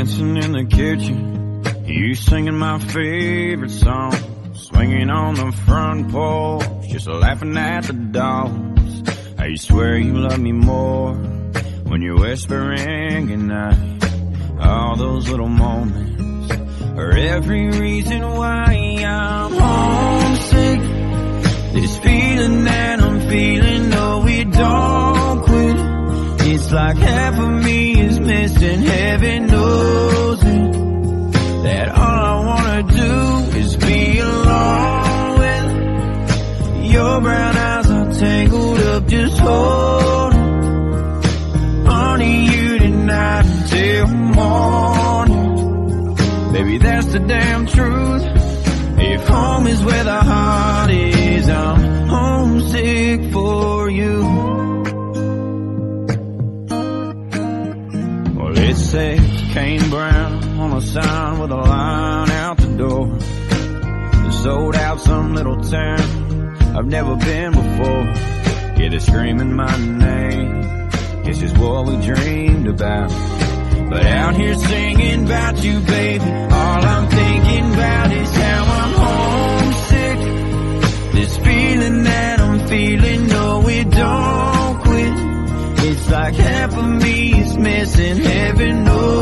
dancing in the kitchen, you singing my favorite song, swinging on the front porch, just laughing at the dogs. I swear you love me more when you're whispering goodnight. All those little moments are every reason why I'm homesick. This feeling that I'm feeling, no, it don't quit. It's like half of me is missing, heaven knows it. That all I wanna do is be alone with your brown eyes are tangled up, just holding on to you tonight until morning. Baby, that's the damn truth. If home is where the heart is, I'm homesick for you. Well, it says Kane Brown on the sign with a line out the door. Sold out some little town I've never been before. Yeah, they're screaming my name, guess it's what we dreamed about. But out here singing about you, baby, all I'm thinking about is how I'm homesick. This feeling that I'm feeling, no, it don't quit. It's like half of me is missing, heaven knows.